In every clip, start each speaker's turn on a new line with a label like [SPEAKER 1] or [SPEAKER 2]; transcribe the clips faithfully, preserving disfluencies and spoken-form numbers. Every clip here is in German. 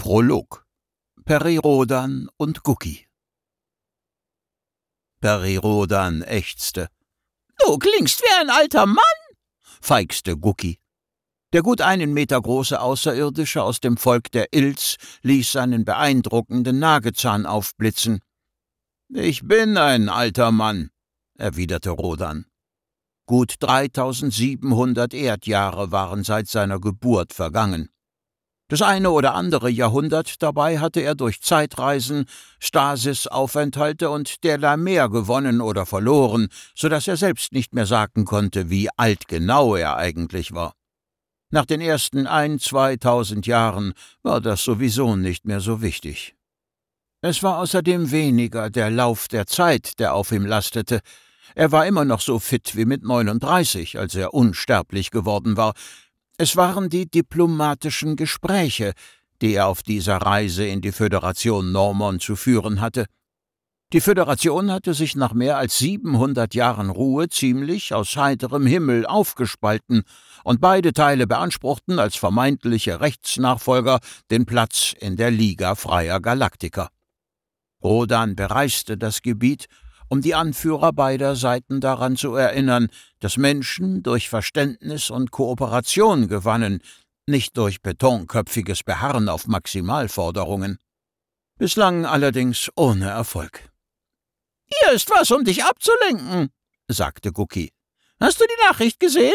[SPEAKER 1] Prolog. Peri Rodan und Gucki. Peri Rodan ächzte. »Du klingst wie ein alter Mann«, feixte Gucki. Der gut einen Meter große Außerirdische aus dem Volk der Ilz ließ seinen beeindruckenden Nagezahn aufblitzen. »Ich bin ein alter Mann«, erwiderte Rodan. Gut dreitausendsiebenhundert Erdjahre waren seit seiner Geburt vergangen. Das eine oder andere Jahrhundert dabei hatte er durch Zeitreisen, Stasisaufenthalte und derlei mehr gewonnen oder verloren, so dass er selbst nicht mehr sagen konnte, wie alt genau er eigentlich war. Nach den ersten ein-, zweitausend Jahren war das sowieso nicht mehr so wichtig. Es war außerdem weniger der Lauf der Zeit, der auf ihm lastete. Er war immer noch so fit wie mit neununddreißig, als er unsterblich geworden war. Es waren die diplomatischen Gespräche, die er auf dieser Reise in die Föderation Normon zu führen hatte. Die Föderation hatte sich nach mehr als siebenhundert Jahren Ruhe ziemlich aus heiterem Himmel aufgespalten, und beide Teile beanspruchten als vermeintliche Rechtsnachfolger den Platz in der Liga Freier Galaktiker. Rodan bereiste das Gebiet, um die Anführer beider Seiten daran zu erinnern, dass Menschen durch Verständnis und Kooperation gewannen, nicht durch betonköpfiges Beharren auf Maximalforderungen. Bislang allerdings ohne Erfolg. »Hier ist was, um dich abzulenken«, sagte Gucki. »Hast du die Nachricht gesehen?«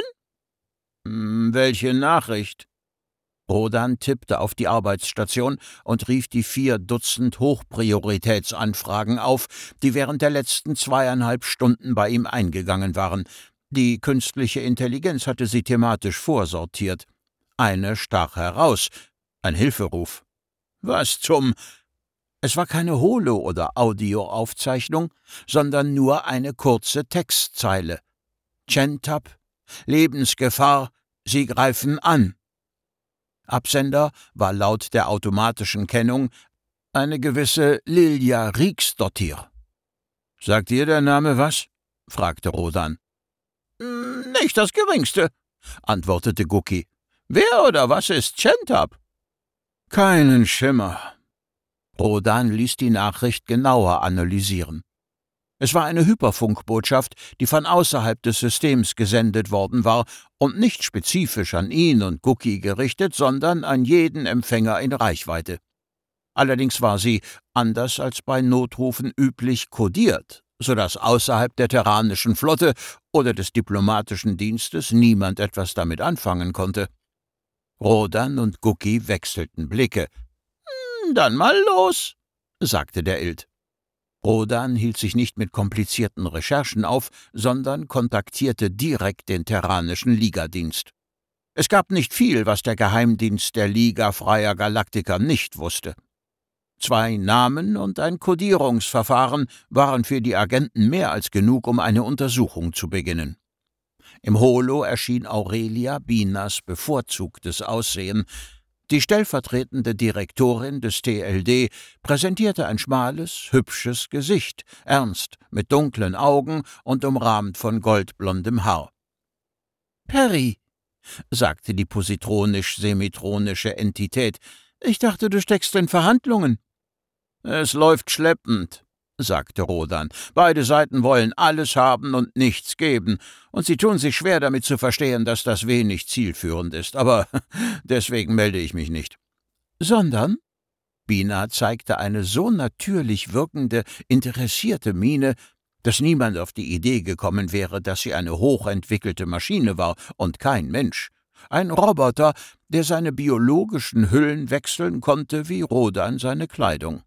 [SPEAKER 1] »Hm, welche Nachricht?« Rodan tippte auf die Arbeitsstation und rief die vier Dutzend Hochprioritätsanfragen auf, die während der letzten zweieinhalb Stunden bei ihm eingegangen waren. Die künstliche Intelligenz hatte sie thematisch vorsortiert. Eine stach heraus, ein Hilferuf. »Was zum...« Es war keine Holo- oder Audioaufzeichnung, sondern nur eine kurze Textzeile. »Chentab, Lebensgefahr, Sie greifen an.« Absender war laut der automatischen Kennung eine gewisse Lilja Rieksdottir. »Sagt dir der Name was?« fragte Rodan. »Nicht das Geringste«, antwortete Gucki. »Wer oder was ist Chentab?« »Keinen Schimmer.« Rodan ließ die Nachricht genauer analysieren. Es war eine Hyperfunkbotschaft, die von außerhalb des Systems gesendet worden war und nicht spezifisch an ihn und Gucki gerichtet, sondern an jeden Empfänger in Reichweite. Allerdings war sie, anders als bei Notrufen üblich, kodiert, sodass außerhalb der terranischen Flotte oder des diplomatischen Dienstes niemand etwas damit anfangen konnte. Rodan und Gucki wechselten Blicke. »Hm, dann mal los«, sagte der Ild. Rodan hielt sich nicht mit komplizierten Recherchen auf, sondern kontaktierte direkt den terranischen Ligadienst. Es gab nicht viel, was der Geheimdienst der Liga Freier Galaktiker nicht wusste. Zwei Namen und ein Kodierungsverfahren waren für die Agenten mehr als genug, um eine Untersuchung zu beginnen. Im Holo erschien Aurelia Binas bevorzugtes Aussehen. Die stellvertretende Direktorin des T L D präsentierte ein schmales, hübsches Gesicht, ernst, mit dunklen Augen und umrahmt von goldblondem Haar. »Peri«, sagte die positronisch-semitronische Entität, »ich dachte, du steckst in Verhandlungen.« »Es läuft schleppend«, sagte Rodan. »Beide Seiten wollen alles haben und nichts geben, und sie tun sich schwer damit zu verstehen, dass das wenig zielführend ist, aber deswegen melde ich mich nicht.« »Sondern?« Bina zeigte eine so natürlich wirkende, interessierte Miene, dass niemand auf die Idee gekommen wäre, dass sie eine hochentwickelte Maschine war und kein Mensch. Ein Roboter, der seine biologischen Hüllen wechseln konnte wie Rodan seine Kleidung.